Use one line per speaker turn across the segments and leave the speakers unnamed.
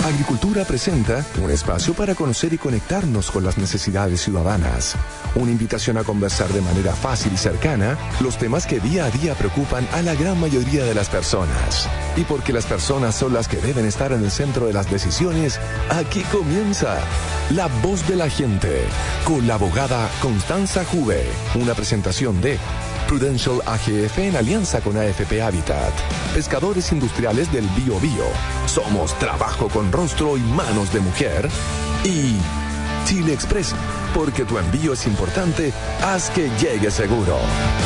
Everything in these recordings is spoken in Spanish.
Agricultura presenta un espacio para conocer y conectarnos con las necesidades ciudadanas. Una invitación a conversar de manera fácil y cercana los temas que día a día preocupan a la gran mayoría de las personas. Y porque las personas son las que deben estar en el centro de las decisiones, aquí comienza La Voz de la Gente, con la abogada Constanza Juve. Una presentación de Prudential AGF en alianza con AFP Habitat. Pescadores industriales del Biobío. Somos trabajo con rostro y manos de mujer. Y Chile Express, porque tu envío es importante, haz que llegue seguro.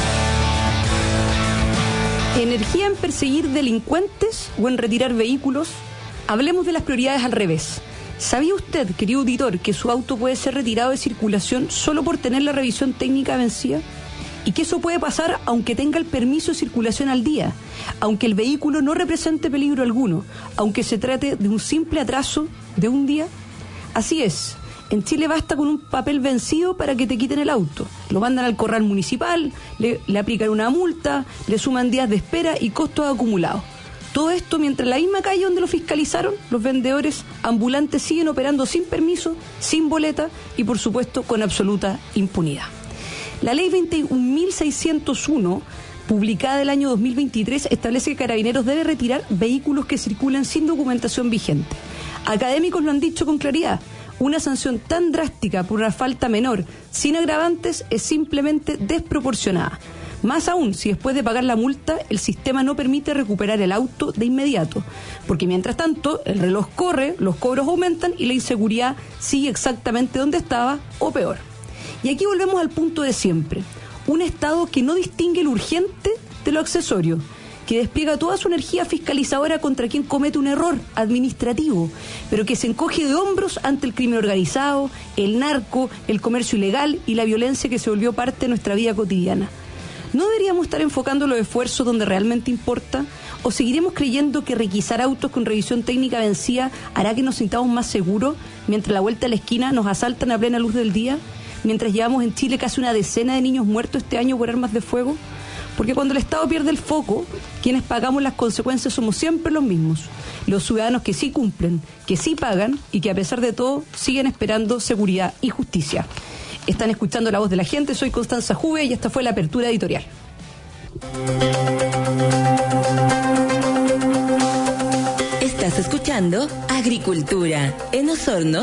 ¿Energía en perseguir delincuentes o en retirar vehículos? Hablemos de las prioridades al revés. ¿Sabía usted, querido auditor, que su auto puede ser retirado de circulación solo por tener la revisión técnica vencida? Y que eso puede pasar aunque tenga el permiso de circulación al día, aunque el vehículo no represente peligro alguno, aunque se trate de un simple atraso de un día. Así es, en Chile basta con un papel vencido para que te quiten el auto. Lo mandan al corral municipal, le aplican una multa, le suman días de espera y costos acumulados. Todo esto mientras en la misma calle donde lo fiscalizaron, los vendedores ambulantes siguen operando sin permiso, sin boleta y por supuesto con absoluta impunidad. La ley 21.601, publicada el año 2023, establece que Carabineros debe retirar vehículos que circulan sin documentación vigente. Académicos lo han dicho con claridad. Una sanción tan drástica por una falta menor, sin agravantes, es simplemente desproporcionada. Más aún, si después de pagar la multa, el sistema no permite recuperar el auto de inmediato. Porque mientras tanto, el reloj corre, los cobros aumentan y la inseguridad sigue exactamente donde estaba o peor. Y aquí volvemos al punto de siempre. Un Estado que no distingue lo urgente de lo accesorio, que despliega toda su energía fiscalizadora contra quien comete un error administrativo, pero que se encoge de hombros ante el crimen organizado, el narco, el comercio ilegal y la violencia que se volvió parte de nuestra vida cotidiana. ¿No deberíamos estar enfocando los esfuerzos donde realmente importa? ¿O seguiremos creyendo que requisar autos con revisión técnica vencida hará que nos sintamos más seguros mientras a la vuelta de la esquina nos asaltan a plena luz del día? Mientras llevamos en Chile casi una decena de niños muertos este año por armas de fuego. Porque cuando el Estado pierde el foco, quienes pagamos las consecuencias somos siempre los mismos. Los ciudadanos que sí cumplen, que sí pagan y que a pesar de todo siguen esperando seguridad y justicia. Están escuchando La Voz de la Gente, soy Constanza Juve y esta fue la apertura editorial.
Estás escuchando Agricultura en Osorno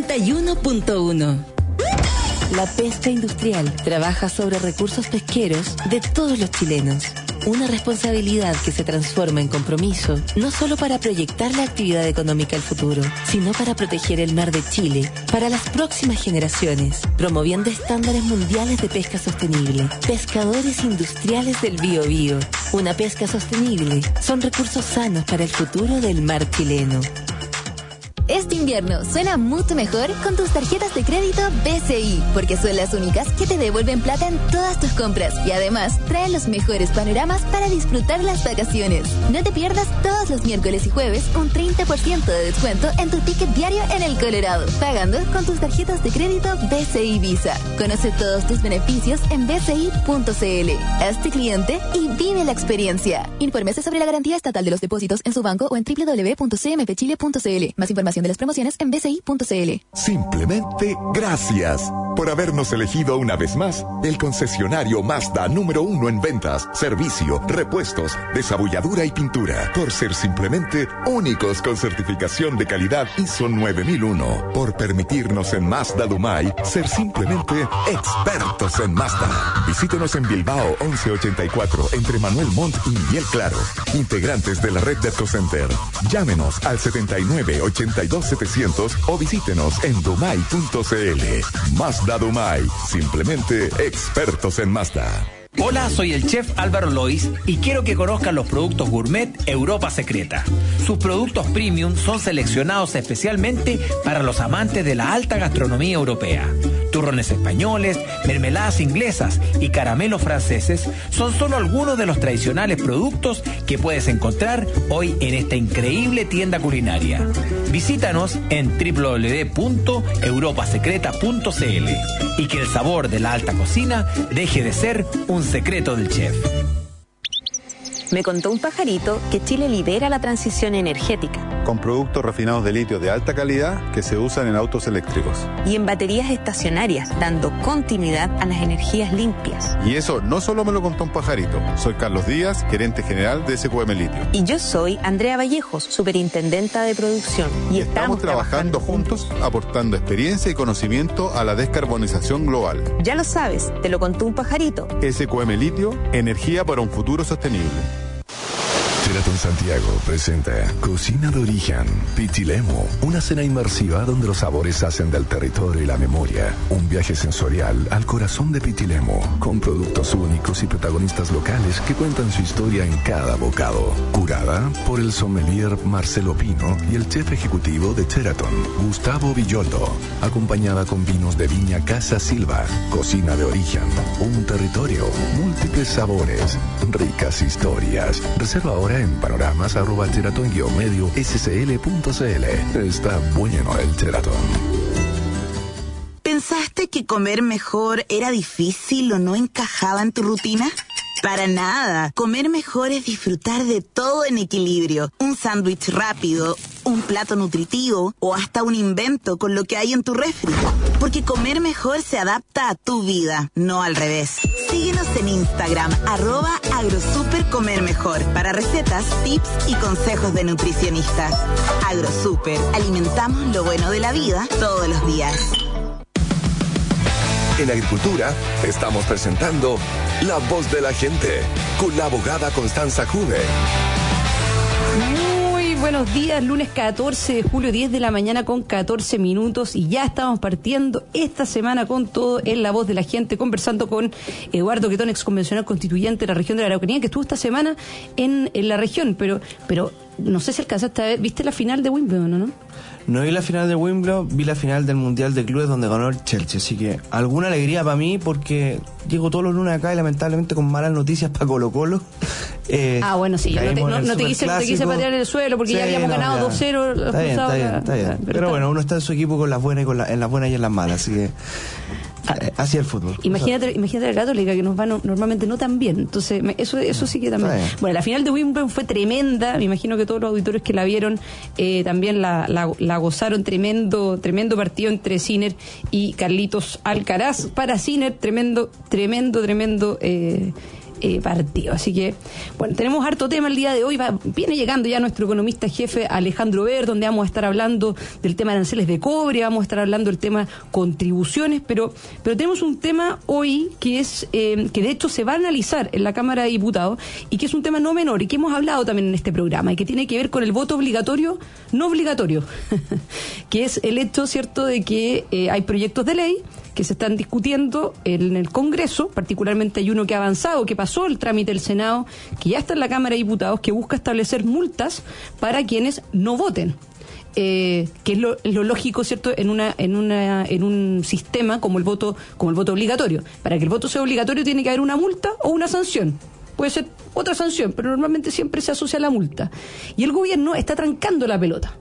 91.1. La pesca industrial trabaja sobre recursos pesqueros de todos los chilenos. Una responsabilidad que se transforma en compromiso, no solo para proyectar la actividad económica al futuro, sino para proteger el mar de Chile para las próximas generaciones, promoviendo estándares mundiales de pesca sostenible. Pescadores industriales del Biobío. Una pesca sostenible son recursos sanos para el futuro del mar chileno.
Este invierno suena mucho mejor con tus tarjetas de crédito BCI, porque son las únicas que te devuelven plata en todas tus compras y además traen los mejores panoramas para disfrutar las vacaciones. No te pierdas todos los miércoles y jueves un 30% de descuento en tu ticket diario en el Colorado, pagando con tus tarjetas de crédito BCI Visa. Conoce todos tus beneficios en bci.cl. Hazte cliente y vive la experiencia. Infórmese sobre la garantía estatal de los depósitos en su banco o en www.cmpchile.cl. Más información de las promociones en bci.cl.
Simplemente gracias por habernos elegido una vez más el concesionario Mazda número 1 en ventas, servicio, repuestos, desabulladura y pintura. Por ser simplemente únicos con certificación de calidad ISO 9001. Por permitirnos en Mazda Dumay ser simplemente expertos en Mazda. Visítenos en Bilbao 1184 entre Manuel Montt y Miguel Claro. Integrantes de la red de Autocenter. Llámenos al 79-82-700 o visítenos en dumay.cl. Mazda Dumay, simplemente expertos en Mazda.
Hola, soy el chef Álvaro Lois y quiero que conozcan los productos gourmet Europa Secreta. Sus productos premium son seleccionados especialmente para los amantes de la alta gastronomía europea. Turrones españoles, mermeladas inglesas y caramelos franceses son solo algunos de los tradicionales productos que puedes encontrar hoy en esta increíble tienda culinaria. Visítanos en www.europasecreta.cl y que el sabor de la alta cocina deje de ser un secreto del chef.
Me contó un pajarito que Chile lidera la transición energética. con productos refinados de litio de alta calidad que se usan en autos eléctricos.
Y en baterías estacionarias, dando continuidad a las energías limpias.
Y eso no solo me lo contó un pajarito. Soy Carlos Díaz, gerente general de SQM Litio.
Y yo soy Andrea Vallejos, superintendenta de producción. Y
estamos trabajando juntos, aportando experiencia y conocimiento a la descarbonización global.
Ya lo sabes, te lo contó un pajarito.
SQM Litio, energía para un futuro sostenible.
Sheraton Santiago presenta Cocina de Origen, Pichilemu, una cena inmersiva donde los sabores hacen del territorio y la memoria. Un viaje sensorial al corazón de Pichilemu, con productos únicos y protagonistas locales que cuentan su historia en cada bocado. Curada por el sommelier Marcelo Pino y el chef ejecutivo de Sheraton, Gustavo Villoldo, acompañada con vinos de viña Casa Silva. Cocina de Origen, un territorio, múltiples sabores, ricas historias. Reserva ahora en panoramas@sheraton-sl.cl. Está bueno el Sheraton.
¿Pensaste que comer mejor era difícil o no encajaba en tu rutina? Para nada. Comer mejor es disfrutar de todo en equilibrio. Un sándwich rápido, un plato nutritivo o hasta un invento con lo que hay en tu refri. Porque comer mejor se adapta a tu vida, no al revés. Síguenos en Instagram, @agrosupercomermejor, para recetas, tips y consejos de nutricionistas. Agrosuper, alimentamos lo bueno de la vida todos los días.
En Agricultura estamos presentando La Voz de la Gente con la abogada Constanza Juve.
Muy buenos días, lunes 14 de julio, 10 de la mañana con 14 minutos y ya estamos partiendo esta semana con todo en La Voz de la Gente, conversando con Eduardo Quetón, ex convencional constituyente de la región de la Araucanía, que estuvo esta semana en la región, pero no sé si alcanzaste a ver, ¿viste la final de Wimbledon o no?
No vi la final de Wimbledon, vi la final del Mundial de Clubes donde ganó el Chelsea, así que alguna alegría para mí porque llego todos los lunes acá y lamentablemente con malas noticias para Colo-Colo.
Bueno, sí, yo no te quise patear en el suelo porque sí, ya habíamos ganado 2-0.
Está bien. Pero bueno, uno está en su equipo con las buenas y en las buenas y en las malas, así que así es el fútbol. Imagínate
la Católica que nos va normalmente no tan bien. Entonces, eso sí que también. Bueno, la final de Wimbledon fue tremenda. Me imagino que todos los auditores que la vieron también la gozaron. Tremendo partido entre Sinner y Carlitos Alcaraz. Para Sinner, tremendo partido. Así que, bueno, tenemos harto tema el día de hoy. Viene llegando ya nuestro economista jefe Alejandro Ver, donde vamos a estar hablando del tema de aranceles de cobre, vamos a estar hablando del tema contribuciones, pero tenemos un tema hoy que es que de hecho se va a analizar en la Cámara de Diputados y que es un tema no menor y que hemos hablado también en este programa y que tiene que ver con el voto obligatorio, no obligatorio, que es el hecho, ¿cierto?, de que hay proyectos de ley que se están discutiendo en el Congreso, particularmente hay uno que ha avanzado, que pasó el trámite del Senado, que ya está en la Cámara de Diputados, que busca establecer multas para quienes no voten. Que es lo lógico, ¿cierto?, en un sistema como el voto obligatorio. Para que el voto sea obligatorio tiene que haber una multa o una sanción. Puede ser otra sanción, pero normalmente siempre se asocia a la multa. Y el gobierno está trancando la pelota.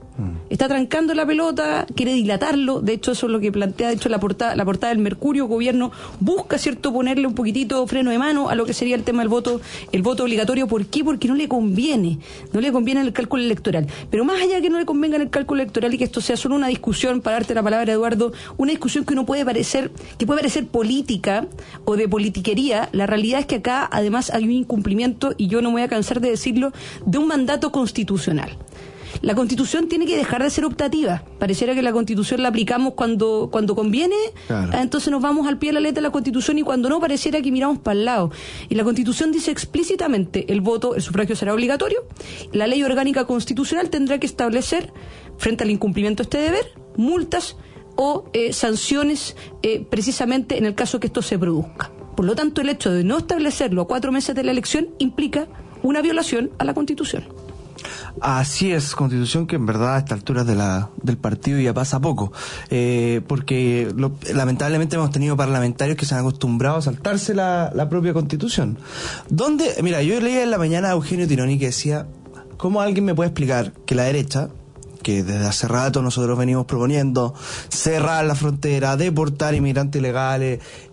Quiere dilatarlo. De hecho, eso es lo que plantea, de hecho, la portada del Mercurio. El gobierno busca, ¿cierto?, ponerle un poquitito freno de mano a lo que sería el tema del voto obligatorio. ¿Por qué? Porque no le conviene en el cálculo electoral. Pero más allá de que no le convenga en el cálculo electoral y que esto sea solo una discusión, para darte la palabra, Eduardo, una discusión que puede parecer política o de politiquería, la realidad es que acá además hay un incumplimiento, y yo no me voy a cansar de decirlo, de un mandato constitucional. La Constitución tiene que dejar de ser optativa. Pareciera que la Constitución la aplicamos cuando conviene, claro. Entonces nos vamos al pie de la letra de la Constitución, y cuando no, pareciera que miramos para el lado. Y la Constitución dice explícitamente: el sufragio será obligatorio. La ley orgánica constitucional tendrá que establecer, frente al incumplimiento de este deber, multas o sanciones, precisamente en el caso que esto se produzca. Por lo tanto, el hecho de no establecerlo a 4 meses de la elección implica una violación a la Constitución.
Así es, Constitución que en verdad a estas alturas del partido ya pasa poco, porque lamentablemente hemos tenido parlamentarios que se han acostumbrado a saltarse la propia Constitución. Mira, yo leía en la mañana a Eugenio Tironi que decía: ¿cómo alguien me puede explicar que la derecha, que desde hace rato nosotros venimos proponiendo cerrar la frontera, deportar inmigrantes ilegales,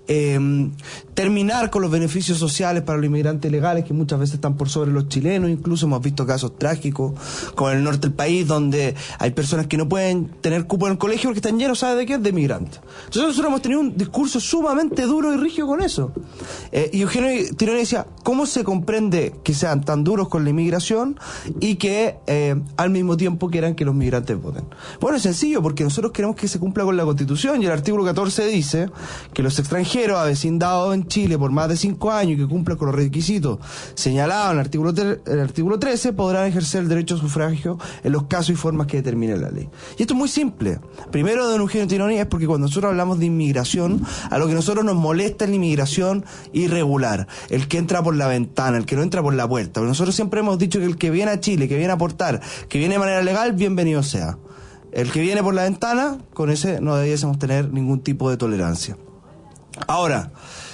terminar con los beneficios sociales para los inmigrantes legales, que muchas veces están por sobre los chilenos. Incluso hemos visto casos trágicos, como en el norte del país, donde hay personas que no pueden tener cupo en el colegio porque están llenos, ¿sabe de qué? De migrantes. Entonces nosotros hemos tenido un discurso sumamente duro y rígido con eso. Y Eugenio Tironi decía, ¿cómo se comprende que sean tan duros con la inmigración y que al mismo tiempo quieran que los migrantes voten? Bueno, es sencillo, porque nosotros queremos que se cumpla con la Constitución, y el artículo 14 dice que los extranjeros avecindados en Chile por más de 5 años y que cumplan con los requisitos señalados en el artículo 13 podrán ejercer el derecho a sufragio en los casos y formas que determine la ley. Y esto es muy simple. Primero, don Eugenio Tironi, es porque cuando nosotros hablamos de inmigración, a lo que nosotros nos molesta es la inmigración irregular, el que entra por la ventana, el que no entra por la puerta. Nosotros siempre hemos dicho que el que viene a Chile, que viene a aportar, que viene de manera legal, bienvenido sea. El que viene por la ventana, con ese no debiésemos tener ningún tipo de tolerancia. Ahora,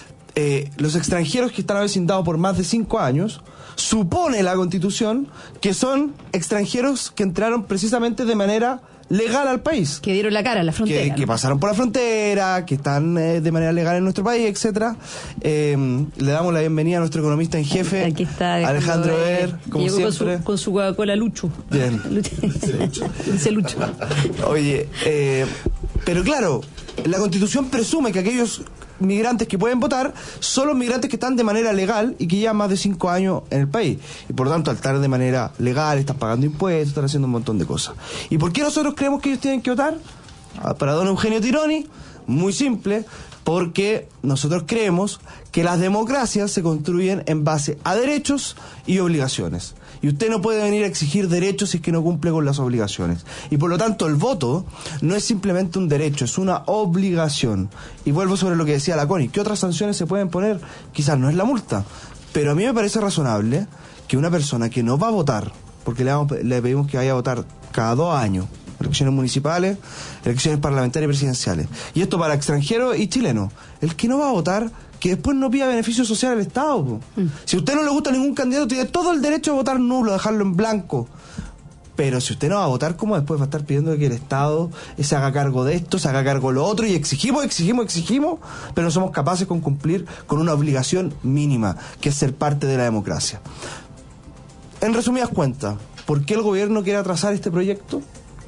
los extranjeros que están avecindados por más de 5 años, supone la Constitución que son extranjeros que entraron precisamente de manera legal al país.
Que dieron la cara a la frontera.
Que pasaron por la frontera, que están de manera legal en nuestro país, etcétera. Le damos la bienvenida a nuestro economista en jefe,
aquí está
Alejandro Ver, como
llegó
siempre.
Con su Coca-Cola Lucho.
Bien.
Dice Lucho.
Oye, pero claro, la Constitución presume que aquellos migrantes que pueden votar son los migrantes que están de manera legal y que llevan más de 5 años en el país, y por lo tanto al estar de manera legal están pagando impuestos, están haciendo un montón de cosas. ¿Y por qué nosotros creemos que ellos tienen que votar? Para don Eugenio Tironi, muy simple, porque nosotros creemos que las democracias se construyen en base a derechos y obligaciones. Y usted no puede venir a exigir derechos si es que no cumple con las obligaciones. Y por lo tanto el voto no es simplemente un derecho, es una obligación. Y vuelvo sobre lo que decía la Connie. ¿Qué otras sanciones se pueden poner? Quizás no es la multa, pero a mí me parece razonable que una persona que no va a votar, porque le pedimos que vaya a votar cada 2 años, elecciones municipales, elecciones parlamentarias y presidenciales, y esto para extranjeros y chilenos, el que no va a votar, que después no pida beneficio social al Estado. Si a usted no le gusta ningún candidato, tiene todo el derecho a votar nulo, dejarlo en blanco. Pero si usted no va a votar, ¿cómo después va a estar pidiendo que el Estado se haga cargo de esto, se haga cargo de lo otro? Y exigimos, pero no somos capaces de cumplir con una obligación mínima, que es ser parte de la democracia. En resumidas cuentas, ¿por qué el gobierno quiere atrasar este proyecto?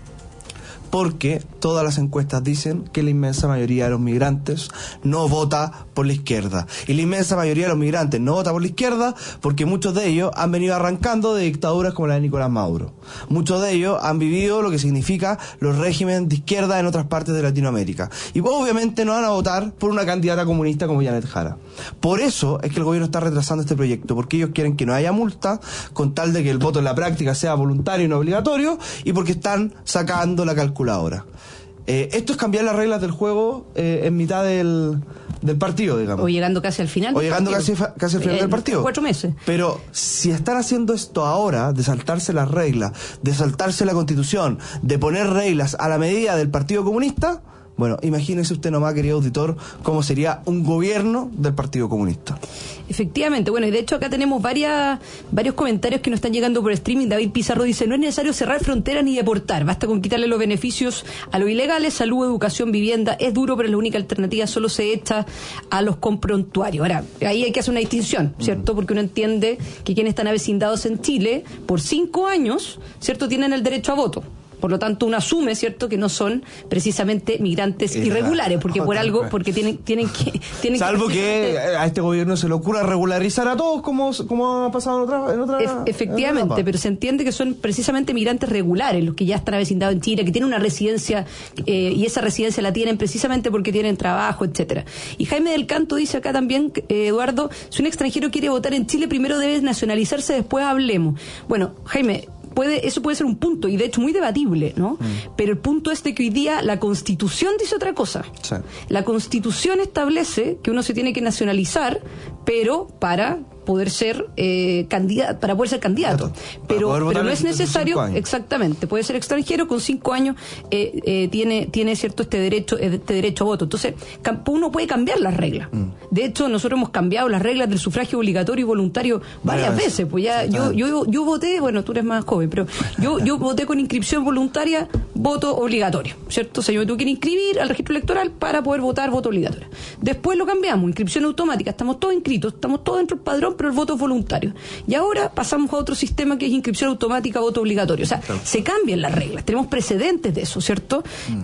Porque todas las encuestas dicen que la inmensa mayoría de los migrantes no vota por la izquierda. Y la inmensa mayoría de los migrantes no vota por la izquierda porque muchos de ellos han venido arrancando de dictaduras como la de Nicolás Maduro. Muchos de ellos han vivido lo que significa los regímenes de izquierda en otras partes de Latinoamérica. Y obviamente no van a votar por una candidata comunista como Janet Jara. Por eso es que el gobierno está retrasando este proyecto, porque ellos quieren que no haya multa, con tal de que el voto en la práctica sea voluntario y no obligatorio, y porque están sacando la calculadora. Esto es cambiar las reglas del juego en mitad del partido, digamos.
O llegando casi al final.
O llegando casi al final del partido.
4 meses.
Pero si están haciendo esto ahora, de saltarse las reglas, de saltarse la Constitución, de poner reglas a la medida del Partido Comunista, bueno, imagínese usted nomás, querido auditor, cómo sería un gobierno del Partido Comunista.
Efectivamente, bueno, y de hecho acá tenemos varios comentarios que nos están llegando por streaming. David Pizarro dice, no es necesario cerrar fronteras ni deportar, basta con quitarle los beneficios a los ilegales, salud, educación, vivienda. Es duro, pero la única alternativa solo se echa a los comprontuarios. Ahora, ahí hay que hacer una distinción, ¿cierto? Porque uno entiende que quienes están avecindados en Chile por 5 años, ¿cierto?, tienen el derecho a voto. Por lo tanto, uno asume, ¿cierto?, que no son precisamente migrantes irregulares, porque por algo, porque tienen que
salvo que a este gobierno se le ocurra regularizar a todos, como ha pasado en otra
efectivamente, pero se entiende que son precisamente migrantes regulares, los que ya están avecindados en Chile, que tienen una residencia, y esa residencia la tienen precisamente porque tienen trabajo, etcétera. Y Jaime del Canto dice acá también, Eduardo, si un extranjero quiere votar en Chile, primero debe nacionalizarse, después hablemos. Bueno, Jaime, eso puede ser un punto, y de hecho muy debatible, ¿no? Pero el punto es de que hoy día la Constitución dice otra cosa. Sí. La Constitución establece que uno se tiene que nacionalizar, pero para poder ser candidato, pero no es necesario, exactamente, puede ser extranjero, con 5 años tiene cierto este derecho a voto. Entonces uno puede cambiar las reglas. De hecho, nosotros hemos cambiado las reglas del sufragio obligatorio y voluntario varias veces. Pues ya yo voté, bueno, tú eres más joven, pero yo voté con inscripción voluntaria voto obligatorio, ¿cierto? O sea, yo me tuve que inscribir al registro electoral para poder votar voto obligatorio. Después lo cambiamos, inscripción automática, estamos todos inscritos, estamos todos dentro del padrón, pero el voto es voluntario. Y ahora pasamos a otro sistema que es inscripción automática, voto obligatorio. O sea, se cambian las reglas, tenemos precedentes de eso, ¿cierto?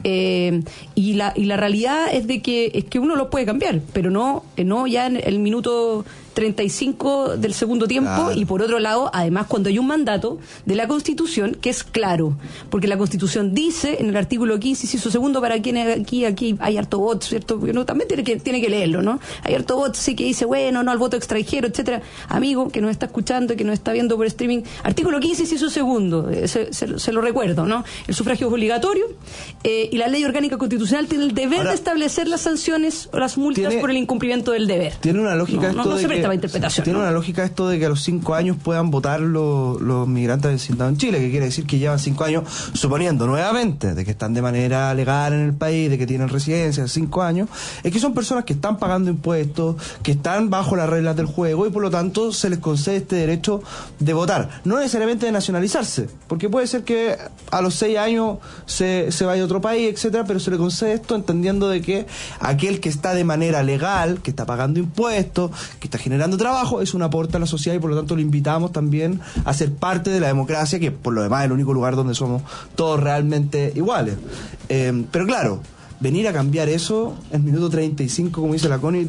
Y la realidad es de que uno lo puede cambiar, pero no ya en el minuto 35 del segundo tiempo. Claro. Y por otro lado, además, cuando hay un mandato de la Constitución que es claro, porque la Constitución dice en el artículo 15, inciso segundo, para quienes aquí hay harto voto, ¿cierto? Porque uno también tiene que leerlo, ¿no? Hay harto voto, sí, que dice, bueno, no al voto extranjero, etcétera. Amigo que nos está escuchando, que nos está viendo por streaming, artículo 15, inciso segundo, se lo recuerdo, ¿no? El sufragio es obligatorio, y la ley orgánica constitucional tiene el deber de establecer las sanciones o las multas por el incumplimiento del deber.
Tiene una lógica
interpretación.
Tiene una lógica esto de que a los 5 años puedan votar los migrantes vecindados en Chile, que quiere decir que llevan 5 años, suponiendo nuevamente de que están de manera legal en el país, de que tienen residencia 5 años, es que son personas que están pagando impuestos, que están bajo las reglas del juego y por lo tanto se les concede este derecho de votar. No necesariamente de nacionalizarse, porque puede ser que a los 6 años se vaya a otro país, etcétera, pero se le concede esto entendiendo de que aquel que está de manera legal, que está pagando impuestos, que está generando trabajo, es un aporte a la sociedad y por lo tanto lo invitamos también a ser parte de la democracia, que por lo demás es el único lugar donde somos todos realmente iguales. Pero claro, venir a cambiar eso en minuto 35, como dice la Connie,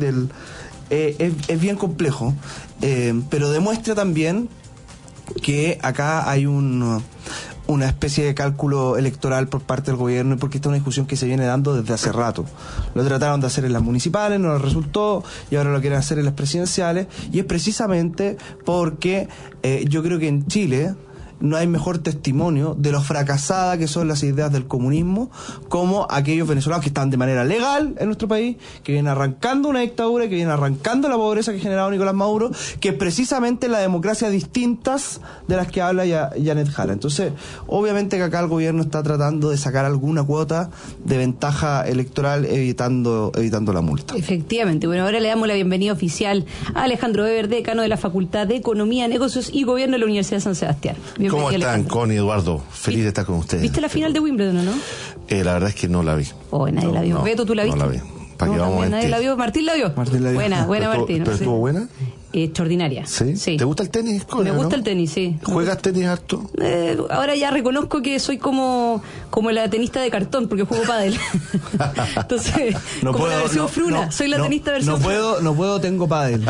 es bien complejo, pero demuestra también que acá hay una especie de cálculo electoral por parte del gobierno, porque esta es una discusión que se viene dando desde hace rato. Lo trataron de hacer en las municipales, no les resultó, y ahora lo quieren hacer en las presidenciales, y es precisamente porque yo creo que en Chile no hay mejor testimonio de lo fracasada que son las ideas del comunismo como aquellos venezolanos que están de manera legal en nuestro país, que vienen arrancando una dictadura, que vienen arrancando la pobreza que generaba Nicolás Maduro, que es precisamente la democracia distintas de las que habla Janet Jara. Entonces, obviamente que acá el gobierno está tratando de sacar alguna cuota de ventaja electoral evitando la multa.
Efectivamente. Bueno, ahora le damos la bienvenida oficial a Alejandro Weber, decano de la Facultad de Economía, Negocios y Gobierno de la Universidad de San Sebastián.
¿Cómo están, Connie, Eduardo? Feliz de estar con ustedes.
¿Viste la final de Wimbledon, no?
La verdad es que no la vi.
Nadie la vio. Beto, ¿tú la viste?
No la vi. ¿Para qué vamos a mentir?
Nadie la vio. ¿Martín la vio?
Martín la vio.
Buena, Martín.
¿Pero estuvo buena?
Extraordinaria.
¿Sí? ¿Te gusta el tenis, Connie?
Me gusta el tenis, sí.
¿Juegas tenis harto?
Ahora ya reconozco que soy como la tenista de cartón, porque juego pádel. Entonces, como la versión fruna, soy la tenista versión fruna.
No puedo, tengo pádel.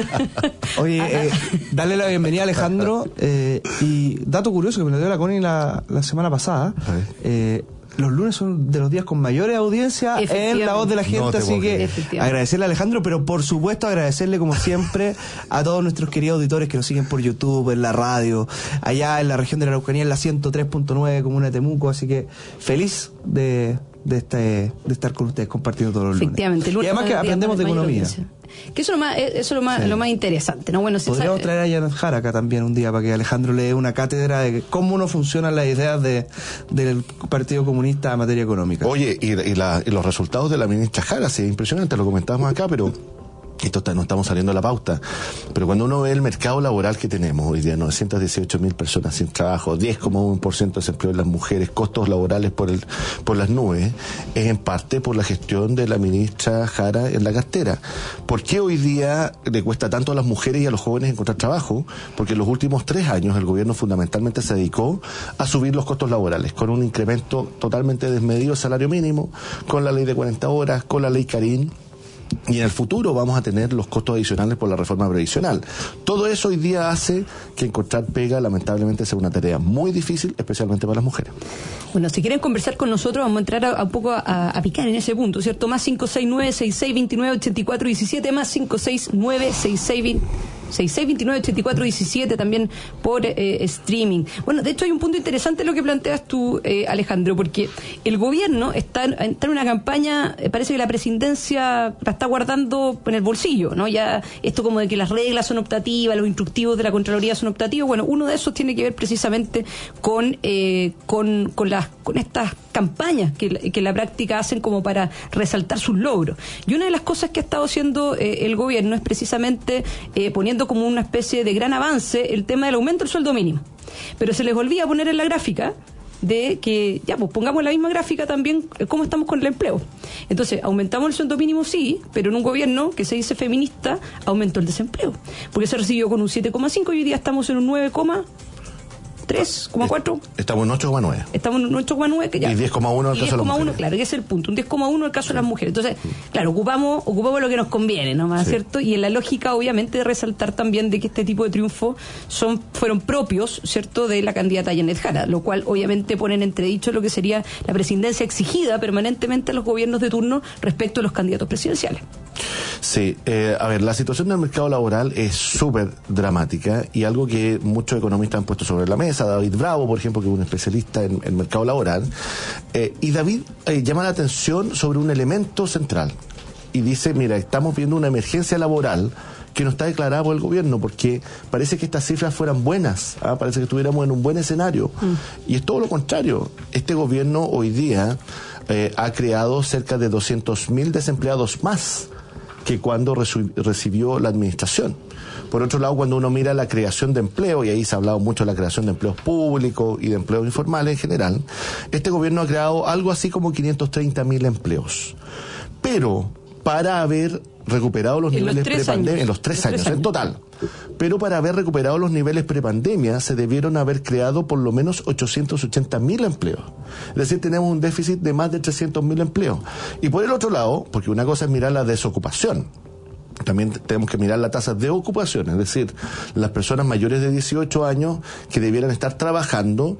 Oye, dale la bienvenida a Alejandro, y dato curioso que me lo dio la Connie la semana pasada. Los lunes son de los días con mayores audiencias en La Voz de la Gente, así que agradecerle a Alejandro, pero por supuesto agradecerle como siempre a todos nuestros queridos auditores que nos siguen por YouTube, en la radio, allá en la región de la Araucanía, en la 103.9, comuna de Temuco, así que feliz de estar con ustedes compartiendo todos los lunes.
Efectivamente,
y además que aprendemos de economía.
Que eso es lo más interesante, ¿no? Bueno,
podríamos traer a Janet Jara acá también un día para que Alejandro le dé una cátedra de cómo no funcionan las ideas del Partido Comunista en materia económica.
Oye, y los resultados de la ministra Jara, sí, impresionante, lo comentábamos acá, pero no estamos saliendo a la pauta, pero cuando uno ve el mercado laboral que tenemos hoy día, 918.000 personas sin trabajo, 10,1% de desempleo de las mujeres, costos laborales por las nubes, es en parte por la gestión de la ministra Jara en la cartera. ¿Por qué hoy día le cuesta tanto a las mujeres y a los jóvenes encontrar trabajo? Porque en los últimos 3 años el gobierno fundamentalmente se dedicó a subir los costos laborales, con un incremento totalmente desmedido del salario mínimo, con la ley de 40 horas, con la ley Carín. Y en el futuro vamos a tener los costos adicionales por la reforma previsional. Todo eso hoy día hace que encontrar pega lamentablemente sea una tarea muy difícil, especialmente para las mujeres.
Bueno, si quieren conversar con nosotros, vamos a entrar un poco a picar en ese punto, ¿cierto? Más 569-6629-8417, más 569-6629-8417 también por streaming. Bueno, de hecho hay un punto interesante en lo que planteas tú, Alejandro, porque el gobierno está en una campaña, parece que la presidencia la está guardando en el bolsillo, ¿no? Ya esto como de que las reglas son optativas, los instructivos de la Contraloría son optativos, bueno, uno de esos tiene que ver precisamente con estas campañas que en la práctica hacen como para resaltar sus logros. Y una de las cosas que ha estado haciendo el gobierno es precisamente poniendo como una especie de gran avance el tema del aumento del sueldo mínimo. Pero se les olvida poner en la gráfica de que, ya, pues pongamos la misma gráfica también, cómo estamos con el empleo. Entonces, aumentamos el sueldo mínimo, sí, pero en un gobierno que se dice feminista, aumentó el desempleo. Porque se recibió con un 7,5 y hoy día estamos en un 9,3,4.
Estamos en 8,9.
Estamos en 8,9, que ya.
Y 10,1 el caso de las mujeres.
Claro, que es el punto. Un 10,1 el caso de las mujeres. Entonces, claro, ocupamos lo que nos conviene, ¿no?
Sí.
¿Cierto? Y en la lógica, obviamente, de resaltar también de que este tipo de triunfos fueron propios, ¿cierto?, de la candidata Janet Jara, lo cual obviamente pone en entredicho lo que sería la presidencia exigida permanentemente a los gobiernos de turno respecto a los candidatos presidenciales.
Sí, a ver, la situación del mercado laboral es súper dramática y algo que muchos economistas han puesto sobre la mesa, David Bravo, por ejemplo, que es un especialista en el mercado laboral, y David llama la atención sobre un elemento central y dice, mira, estamos viendo una emergencia laboral que no está declarada por el gobierno, porque parece que estas cifras fueran buenas, parece que estuviéramos en un buen escenario, y es todo lo contrario. Este gobierno hoy día ha creado cerca de 200.000 desempleados más que cuando recibió la administración. Por otro lado, cuando uno mira la creación de empleo, y ahí se ha hablado mucho de la creación de empleos públicos y de empleos informales en general, este gobierno ha creado algo así como 530.000 empleos. Pero para haber recuperado los niveles prepandemia, en los 3 años en total, pero para haber recuperado los niveles prepandemia se debieron haber creado por lo menos 880.000 empleos. Es decir, tenemos un déficit de más de 300.000 empleos. Y por el otro lado, porque una cosa es mirar la desocupación, también tenemos que mirar la tasa de ocupación, es decir, las personas mayores de 18 años que debieran estar trabajando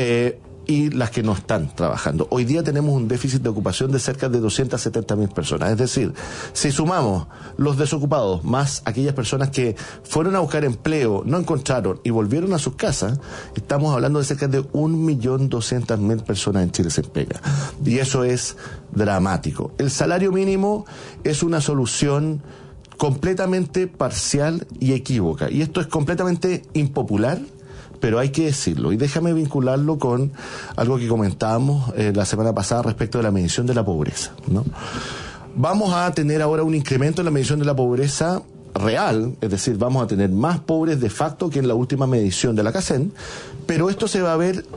y las que no están trabajando. Hoy día tenemos un déficit de ocupación de cerca de 270.000 personas. Es decir, si sumamos los desocupados más aquellas personas que fueron a buscar empleo, no encontraron y volvieron a sus casas, estamos hablando de cerca de 1.200.000 personas en Chile sin pega. Y eso es dramático. El salario mínimo es una solución completamente parcial y equívoca. Y esto es completamente impopular, pero hay que decirlo. Y déjame vincularlo con algo que comentábamos la semana pasada respecto de la medición de la pobreza, ¿no? Vamos a tener ahora un incremento en la medición de la pobreza real, es decir, vamos a tener más pobres de facto que en la última medición de la CACEN, pero esto se va a ver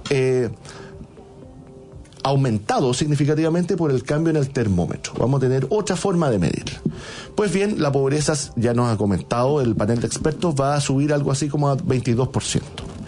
aumentado significativamente por el cambio en el termómetro. Vamos a tener otra forma de medir. Pues bien, la pobreza, ya nos ha comentado el panel de expertos, va a subir algo así como a 22%.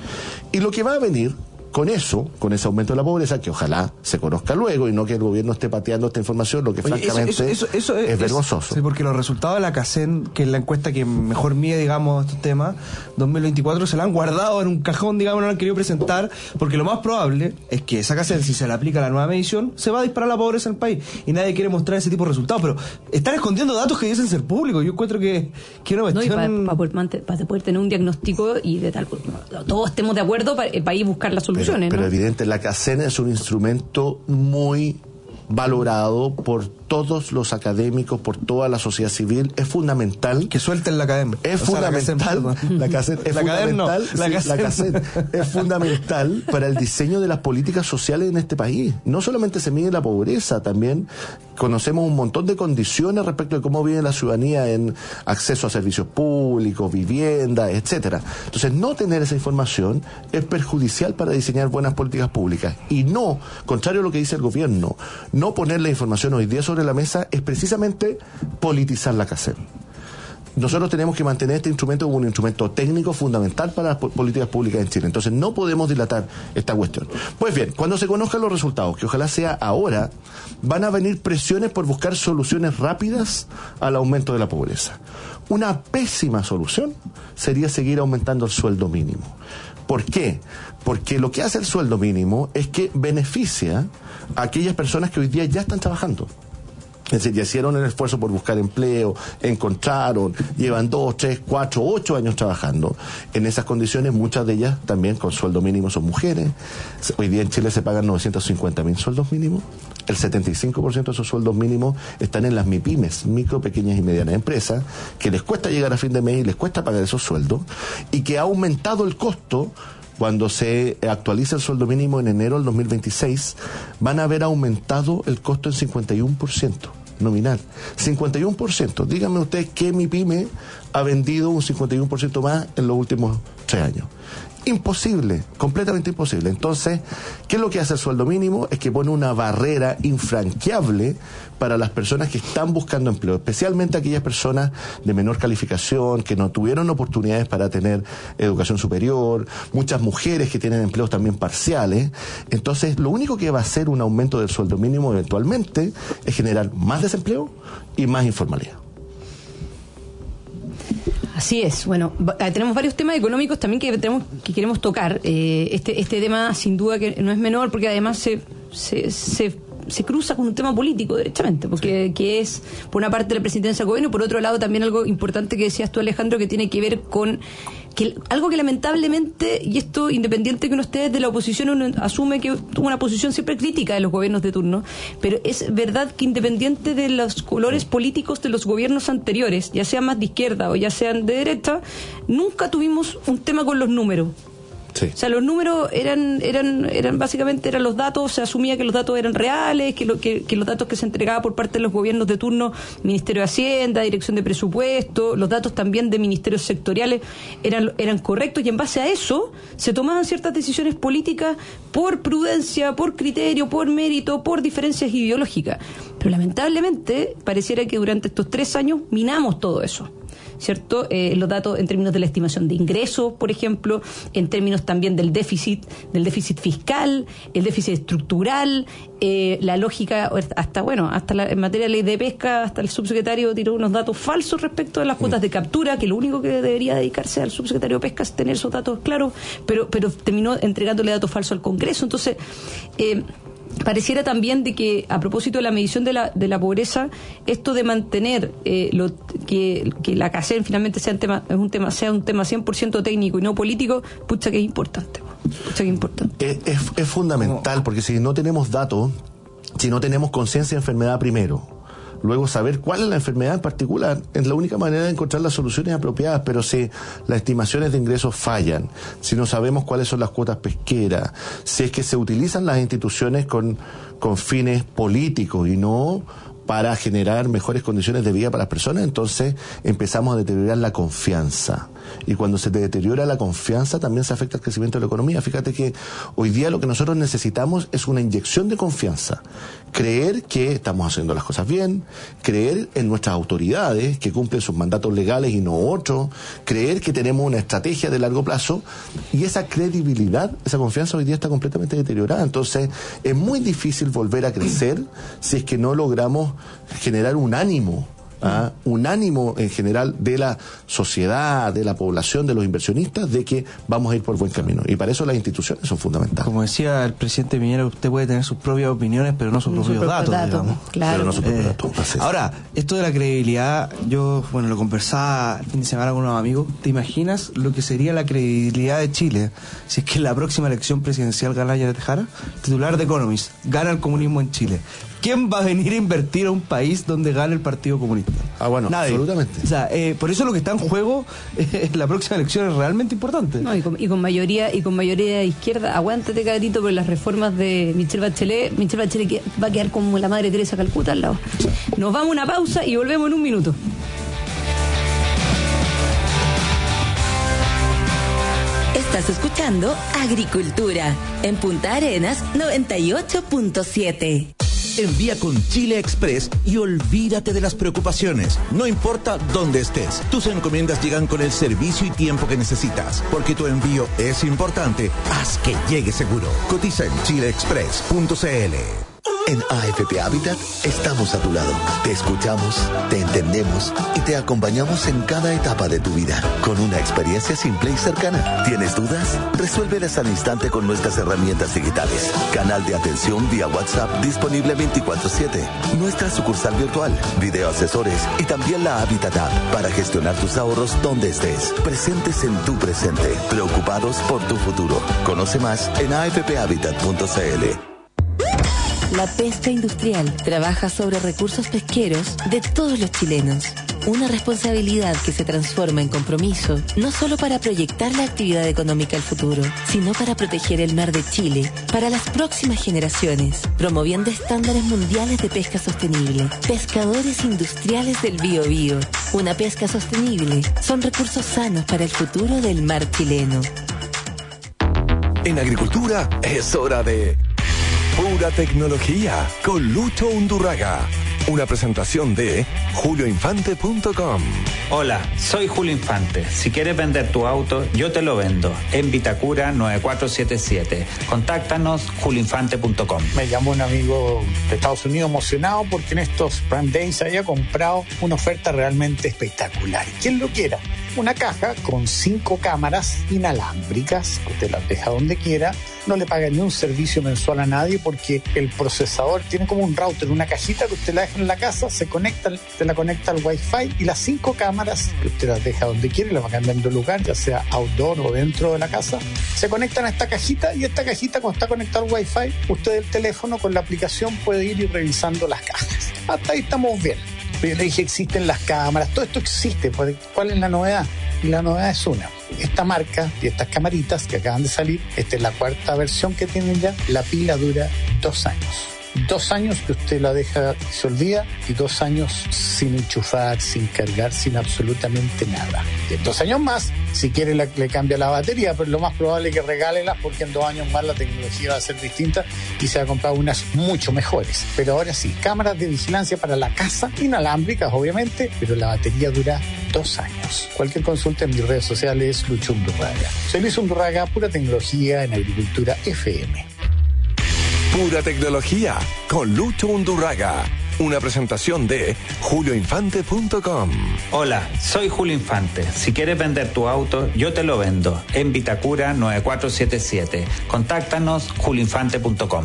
Y lo que va a venir con eso, con ese aumento de la pobreza, que ojalá se conozca luego y no que el gobierno esté pateando esta información, lo que francamente es vergonzoso.
Sí, porque los resultados de la CACEN, que es la encuesta que mejor mide, digamos, estos temas, 2024, se la han guardado en un cajón, digamos, no la han querido presentar, porque lo más probable es que esa CACEN, si se le aplica la nueva medición, se va a disparar la pobreza en el país. Y nadie quiere mostrar ese tipo de resultados, pero están escondiendo datos que dicen ser públicos. Yo encuentro que una cuestión...
No, y para poder tener un diagnóstico y de tal, todos estemos de acuerdo para ir a buscar la solución.
Pero
¿no?
evidente, la CACEN es un instrumento muy valorado por todos los académicos, por toda la sociedad civil. Es fundamental
que suelten la academia.
Es fundamental. La CACEN es fundamental. La CACEN es fundamental para el diseño de las políticas sociales en este país. No solamente se mide la pobreza, también conocemos un montón de condiciones respecto de cómo vive la ciudadanía en acceso a servicios públicos, vivienda, etcétera. Entonces, no tener esa información es perjudicial para diseñar buenas políticas públicas. Y no, contrario a lo que dice el gobierno, no poner la información hoy día sobre la mesa es precisamente politizar la CACEN. Nosotros tenemos que mantener este instrumento como un instrumento técnico fundamental para las políticas públicas en Chile. Entonces no podemos dilatar esta cuestión. Pues bien, cuando se conozcan los resultados, que ojalá sea ahora, van a venir presiones por buscar soluciones rápidas al aumento de la pobreza. Una pésima solución sería seguir aumentando el sueldo mínimo. ¿Por qué? Porque lo que hace el sueldo mínimo es que beneficia a aquellas personas que hoy día ya están trabajando. Es decir, ya hicieron el esfuerzo por buscar empleo, encontraron, llevan 2, 3, 4, 8 años trabajando. En esas condiciones, muchas de ellas también con sueldo mínimo son mujeres. Hoy día en Chile se pagan 950.000 sueldos mínimos. El 75% de esos sueldos mínimos están en las MIPYMES, micro, pequeñas y medianas empresas, que les cuesta llegar a fin de mes y les cuesta pagar esos sueldos, y que ha aumentado el costo. Cuando se actualiza el sueldo mínimo en enero del 2026, van a haber aumentado el costo en 51%, nominal. 51%. Díganme ustedes qué MIPYME ha vendido un 51% más en los últimos 3 años. imposible, completamente imposible. Entonces, ¿qué es lo que hace el sueldo mínimo? Es que pone una barrera infranqueable para las personas que están buscando empleo, especialmente aquellas personas de menor calificación, que no tuvieron oportunidades para tener educación superior, muchas mujeres que tienen empleos también parciales. Entonces, lo único que va a hacer un aumento del sueldo mínimo eventualmente es generar más desempleo y más informalidad.
Así es. Bueno, tenemos varios temas económicos también que queremos tocar. Este tema sin duda que no es menor, porque además se cruza con un tema político derechamente, porque que es por una parte la presidencia del gobierno y por otro lado también algo importante que decías tú, Alejandro, que tiene que ver con algo que lamentablemente, y esto independiente que uno esté de la oposición, uno asume que tuvo una posición siempre crítica de los gobiernos de turno, pero es verdad que independiente de los colores políticos de los gobiernos anteriores, ya sean más de izquierda o ya sean de derecha, nunca tuvimos un tema con los números. Sí. O sea, los números eran básicamente eran los datos, se asumía que los datos eran reales, que los datos que se entregaban por parte de los gobiernos de turno, Ministerio de Hacienda, Dirección de Presupuesto, los datos también de ministerios sectoriales eran correctos, y en base a eso se tomaban ciertas decisiones políticas por prudencia, por criterio, por mérito, por diferencias ideológicas. Pero lamentablemente pareciera que durante estos 3 años minamos todo eso, ¿cierto? Los datos en términos de la estimación de ingresos, por ejemplo, en términos también del déficit fiscal, el déficit estructural, la lógica, hasta en materia de ley de pesca, hasta el subsecretario tiró unos datos falsos respecto de las cuotas de captura, que lo único que debería dedicarse al subsecretario de pesca es tener esos datos claros, pero terminó entregándole datos falsos al Congreso. Entonces, pareciera también de que, a propósito de la medición de la pobreza, esto de mantener que la CACEN finalmente sea un tema 100% técnico y no político, pucha que es importante.
Es fundamental, porque si no tenemos datos, si no tenemos conciencia de enfermedad primero, luego saber cuál es la enfermedad en particular, es la única manera de encontrar las soluciones apropiadas. Pero si las estimaciones de ingresos fallan, si no sabemos cuáles son las cuotas pesqueras, si es que se utilizan las instituciones con fines políticos y no para generar mejores condiciones de vida para las personas, entonces empezamos a deteriorar la confianza. Y cuando se deteriora la confianza, también se afecta el crecimiento de la economía. Fíjate que hoy día lo que nosotros necesitamos es una inyección de confianza. Creer que estamos haciendo las cosas bien, creer en nuestras autoridades que cumplen sus mandatos legales y no otros, creer que tenemos una estrategia de largo plazo, y esa credibilidad, esa confianza hoy día está completamente deteriorada. Entonces es muy difícil volver a crecer si es que no logramos generar un ánimo en general de la sociedad, de la población, de los inversionistas, de que vamos a ir por buen camino. Y para eso las instituciones son fundamentales.
Como decía el presidente Piñera, usted puede tener sus propias opiniones, pero no sus propios datos, digamos.
Claro.
Pero no sus propios datos.
Ahora, esto de la credibilidad, yo lo conversaba el fin de semana con unos amigos. ¿Te imaginas lo que sería la credibilidad de Chile si es que en la próxima elección presidencial gana Janet Jara, titular de Economist, gana el comunismo en Chile? ¿Quién va a venir a invertir a un país donde gane el Partido Comunista?
Bueno, nadie. Absolutamente.
O sea, por eso lo que está en juego la próxima elección es realmente importante.
No, y con mayoría de izquierda. Aguántate, cabrito, por las reformas de Michelle Bachelet va a quedar como la Madre Teresa Calcuta al lado. Nos vamos a una pausa y volvemos en un minuto.
Estás escuchando Agricultura en Punta Arenas 98.7.
Envía con Chile Express y olvídate de las preocupaciones. No importa dónde estés, tus encomiendas llegan con el servicio y tiempo que necesitas. Porque tu envío es importante, haz que llegue seguro. Cotiza en chileexpress.cl.
En AFP Habitat estamos a tu lado. Te escuchamos, te entendemos y te acompañamos en cada etapa de tu vida con una experiencia simple y cercana. ¿Tienes dudas? Resuélvelas al instante con nuestras herramientas digitales. Canal de atención vía WhatsApp disponible 24/7. Nuestra sucursal virtual, video asesores y también la Habitat App para gestionar tus ahorros donde estés. Presentes en tu presente, preocupados por tu futuro. Conoce más en afphabitat.cl.
La pesca industrial trabaja sobre recursos pesqueros de todos los chilenos. Una responsabilidad que se transforma en compromiso, no solo para proyectar la actividad económica al futuro, sino para proteger el mar de Chile para las próximas generaciones, promoviendo estándares mundiales de pesca sostenible. Pescadores industriales del Biobío. Una pesca sostenible son recursos sanos para el futuro del mar chileno.
En agricultura es hora de Pura Tecnología con Lucho Undurraga. Una presentación de julioinfante.com.
Hola, soy Julio Infante. Si quieres vender tu auto, yo te lo vendo. En Vitacura 9477. Contáctanos julioinfante.com.
Me llamó un amigo de Estados Unidos emocionado porque en estos Prime Days había comprado una oferta realmente espectacular. Y quien lo quiera, una caja con 5 cámaras inalámbricas, que usted las deja donde quiera, no le paga ni un servicio mensual a nadie porque el procesador tiene como un router, una cajita que usted la deja en la casa, se la conecta al Wi-Fi y las 5 cámaras que usted las deja donde quiere y las va cambiando de lugar, ya sea outdoor o dentro de la casa, se conectan a esta cajita y esta cajita, cuando está conectada al Wi-Fi, usted del teléfono con la aplicación puede ir revisando las cajas. Hasta ahí estamos bien. Pero yo le dije, existen las cámaras, todo esto existe. ¿Cuál es la novedad? Y la novedad es una. Esta marca y estas camaritas que acaban de salir, esta es la 4ª versión que tienen ya, la pila dura 2 años. 2 años que usted la deja y se olvida, y 2 años sin enchufar, sin cargar, sin absolutamente nada. Y en 2 años más, si quiere le cambia la batería, pero lo más probable es que regálela porque en 2 años más la tecnología va a ser distinta y se va a comprar unas mucho mejores. Pero ahora sí, cámaras de vigilancia para la casa, inalámbricas obviamente, pero la batería dura 2 años. Cualquier consulta en mis redes sociales, Lucho Undurraga. Soy Luis Undurraga, Pura Tecnología en Agricultura FM.
Pura Tecnología con Lucho Undurraga. Una presentación de julioinfante.com.
Hola, soy Julio Infante. Si quieres vender tu auto, yo te lo vendo. En Vitacura 9477. Contáctanos julioinfante.com.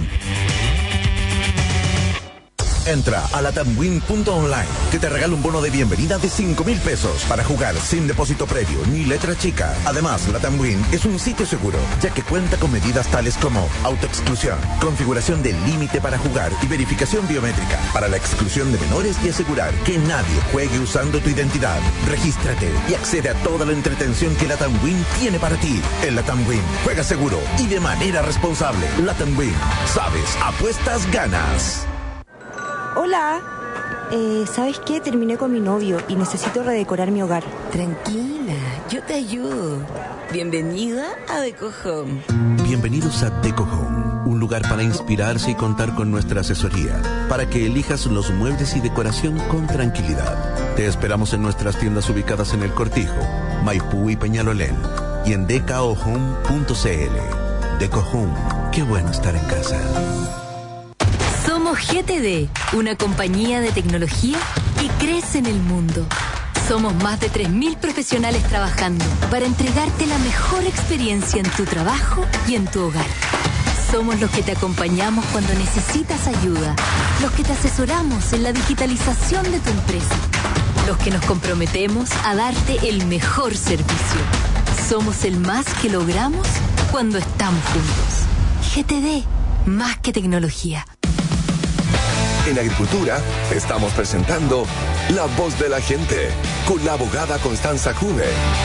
Entra a latamwin.online, que te regala un bono de bienvenida de 5,000 pesos para jugar sin depósito previo ni letra chica. Además, Latamwin es un sitio seguro, ya que cuenta con medidas tales como autoexclusión, configuración del límite para jugar y verificación biométrica para la exclusión de menores y asegurar que nadie juegue usando tu identidad. Regístrate y accede a toda la entretención que Latamwin tiene para ti. En Latamwin, juega seguro y de manera responsable. Latamwin, sabes, apuestas, ganas.
Hola, ¿sabes qué? Terminé con mi novio y necesito redecorar mi hogar.
Tranquila, yo te ayudo. Bienvenida a Deco Home.
Bienvenidos a Deco Home, un lugar para inspirarse y contar con nuestra asesoría, para que elijas los muebles y decoración con tranquilidad. Te esperamos en nuestras tiendas ubicadas en El Cortijo, Maipú y Peñalolén, y en decaohome.cl. Deco Home, qué bueno estar en casa.
Somos GTD, una compañía de tecnología que crece en el mundo. Somos más de 3.000 profesionales trabajando para entregarte la mejor experiencia en tu trabajo y en tu hogar. Somos los que te acompañamos cuando necesitas ayuda, los que te asesoramos en la digitalización de tu empresa, los que nos comprometemos a darte el mejor servicio. Somos el más que logramos cuando estamos juntos. GTD, más que tecnología.
En Agricultura estamos presentando La Voz de la Gente con la abogada Constanza Cube.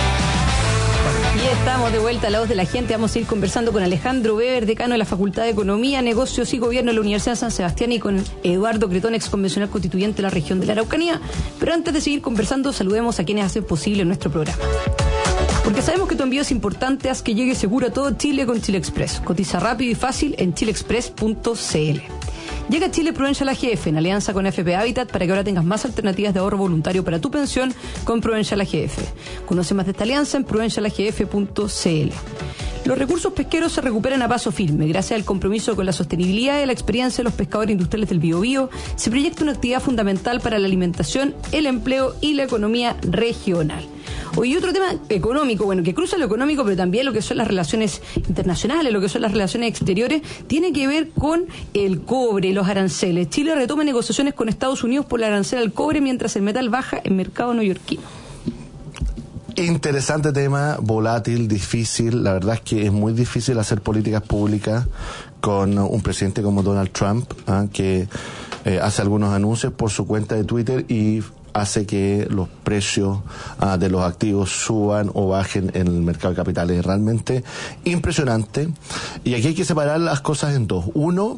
Y estamos de vuelta a La Voz de la Gente. Vamos a ir conversando con Alejandro Weber, decano de la Facultad de Economía, Negocios y Gobierno de la Universidad de San Sebastián, y con Eduardo Cretón, ex convencional constituyente de la región de la Araucanía. Pero antes de seguir conversando, saludemos a quienes hacen posible nuestro programa. Porque sabemos que tu envío es importante, haz que llegue seguro a todo Chile con Chile Express. Cotiza rápido y fácil en chileexpress.cl. Llega a Chile Prudential AGF en alianza con FP Habitat para que ahora tengas más alternativas de ahorro voluntario para tu pensión con Prudential AGF. Conoce más de esta alianza en prudentialagf.cl. Los recursos pesqueros se recuperan a paso firme. Gracias al compromiso con la sostenibilidad y la experiencia de los pescadores industriales del Biobío, se proyecta una actividad fundamental para la alimentación, el empleo y la economía regional. Hoy otro tema económico, bueno, que cruza lo económico, pero también lo que son las relaciones internacionales, lo que son las relaciones exteriores, tiene que ver con el cobre y los aranceles. Chile retoma negociaciones con Estados Unidos por el arancel al cobre, mientras el metal baja en mercado neoyorquino.
Interesante tema, volátil, difícil. La verdad es que es muy difícil hacer políticas públicas con un presidente como Donald Trump, que hace algunos anuncios por su cuenta de Twitter y hace que los precios de los activos suban o bajen en el mercado de capitales. Es realmente impresionante. Y aquí hay que separar las cosas en dos. Uno,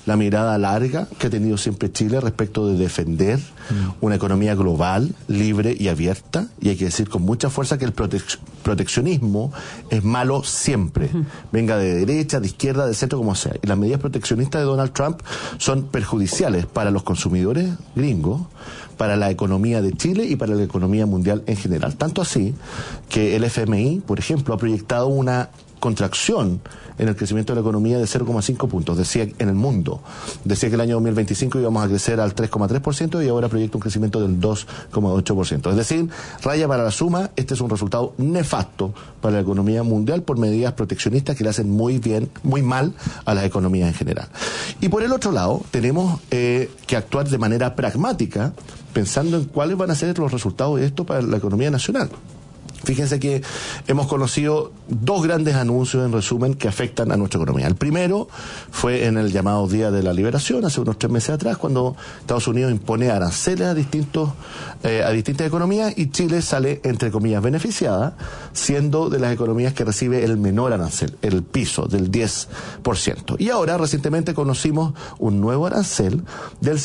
la mirada larga que ha tenido siempre Chile respecto de defender una economía global, libre y abierta, y hay que decir con mucha fuerza que el proteccionismo es malo siempre, venga de derecha, de izquierda, de centro, como sea, y las medidas proteccionistas de Donald Trump son perjudiciales para los consumidores gringos, para la economía de Chile y para la economía mundial en general. Tanto así que el FMI, por ejemplo, ha proyectado una contracción en el crecimiento de la economía de 0,5 puntos, decía en el mundo. Decía que el año 2025 íbamos a crecer al 3,3% y ahora proyecta un crecimiento del 2,8%. Es decir, raya para la suma, este es un resultado nefasto para la economía mundial por medidas proteccionistas que le hacen muy mal a las economías en general. Y por el otro lado, tenemos que actuar de manera pragmática, pensando en cuáles van a ser los resultados de esto para la economía nacional. Fíjense que hemos conocido dos grandes anuncios, en resumen, que afectan a nuestra economía. El primero fue en el llamado Día de la Liberación, hace unos 3 meses atrás, cuando Estados Unidos impone aranceles a distintas economías y Chile sale, entre comillas, beneficiada, siendo de las economías que recibe el menor arancel, el piso del 10%. Y ahora, recientemente, conocimos un nuevo arancel del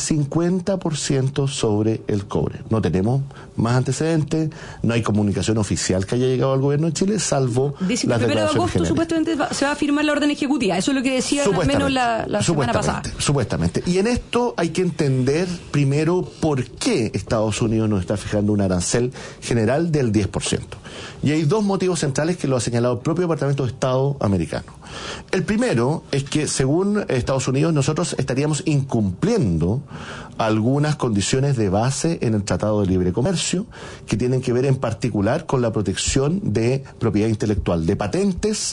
50% sobre el cobre. No tenemos más antecedentes, no hay comunicación oficial que haya llegado al gobierno de Chile, salvo
dice que el 1 de agosto supuestamente se va a firmar la orden ejecutiva. Eso es lo que decía al menos la semana pasada.
Supuestamente. Y en esto hay que entender primero por qué Estados Unidos nos está fijando un arancel general del 10%. Y hay dos motivos centrales que lo ha señalado el propio Departamento de Estado americano. El primero es que, según Estados Unidos, nosotros estaríamos incumpliendo algunas condiciones de base en el Tratado de Libre Comercio, que tienen que ver en particular con la protección de propiedad intelectual, de patentes,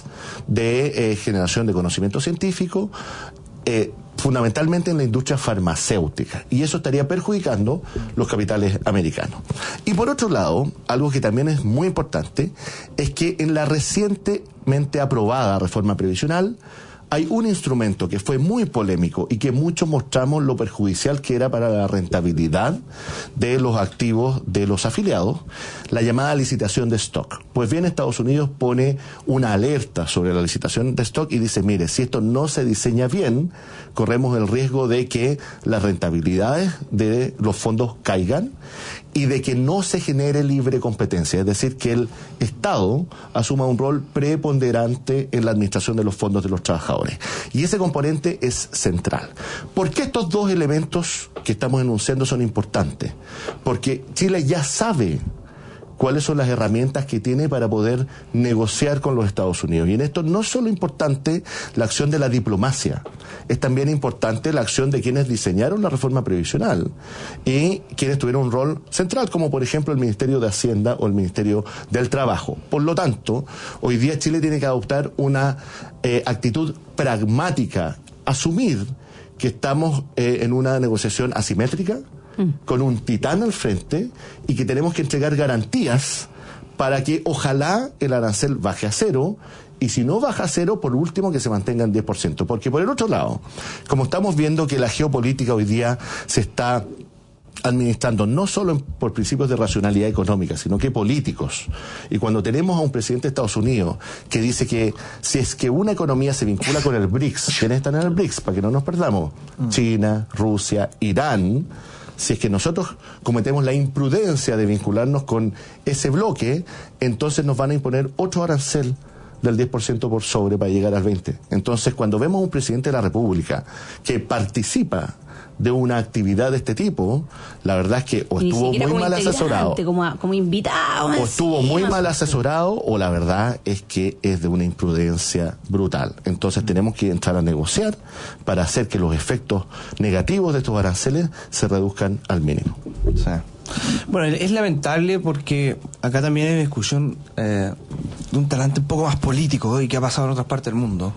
de generación de conocimiento científico, fundamentalmente en la industria farmacéutica, y eso estaría perjudicando los capitales americanos. Y por otro lado, algo que también es muy importante, es que en la recientemente aprobada reforma previsional hay un instrumento que fue muy polémico y que muchos mostramos lo perjudicial que era para la rentabilidad de los activos de los afiliados, la llamada licitación de stock. Pues bien, Estados Unidos pone una alerta sobre la licitación de stock y dice, mire, si esto no se diseña bien, corremos el riesgo de que las rentabilidades de los fondos caigan y de que no se genere libre competencia, es decir, que el Estado asuma un rol preponderante en la administración de los fondos de los trabajadores. Y ese componente es central. ¿Por qué estos dos elementos que estamos enunciando son importantes? Porque Chile ya sabe cuáles son las herramientas que tiene para poder negociar con los Estados Unidos. Y en esto no es solo importante la acción de la diplomacia, es también importante la acción de quienes diseñaron la reforma previsional y quienes tuvieron un rol central, como por ejemplo el Ministerio de Hacienda o el Ministerio del Trabajo. Por lo tanto, hoy día Chile tiene que adoptar una actitud pragmática, asumir que estamos en una negociación asimétrica, con un titán al frente, y que tenemos que entregar garantías para que ojalá el arancel baje a cero, y si no baja a cero, por último que se mantenga en 10%. Porque por el otro lado, como estamos viendo que la geopolítica hoy día se está administrando no solo por principios de racionalidad económica, sino que políticos. Y cuando tenemos a un presidente de Estados Unidos que dice que si es que una economía se vincula con el BRICS, ¿quiénes están en el BRICS? Para que no nos perdamos. China, Rusia, Irán. Si es que nosotros cometemos la imprudencia de vincularnos con ese bloque, entonces nos van a imponer otro arancel del 10% por sobre para llegar al 20%. Entonces, cuando vemos a un presidente de la República que participa de una actividad de este tipo, la verdad es que o estuvo muy mal asesorado,
como invitado,
o estuvo muy mal asesorado, o la verdad es que es de una imprudencia brutal. Entonces tenemos que entrar a negociar para hacer que los efectos negativos de estos aranceles se reduzcan al mínimo.
Sí. Bueno, es lamentable porque acá también hay una discusión de un talante un poco más político y que ha pasado en otras partes del mundo.